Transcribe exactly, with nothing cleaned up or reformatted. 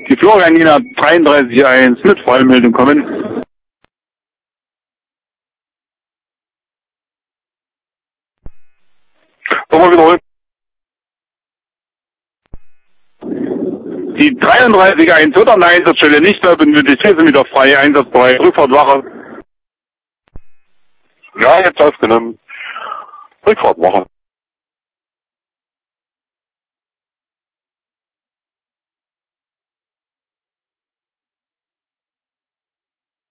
Die Florianina dreiunddreißig eins mit Fallmeldung kommen. Nochmal wiederholen. Die dreiunddreißig eins wird an der Einsatzstelle nicht mehr benötigt. Hier sind wieder frei, einsatzbereit, Rückfahrtwache. Ja, jetzt aufgenommen. Rückfahrtwache.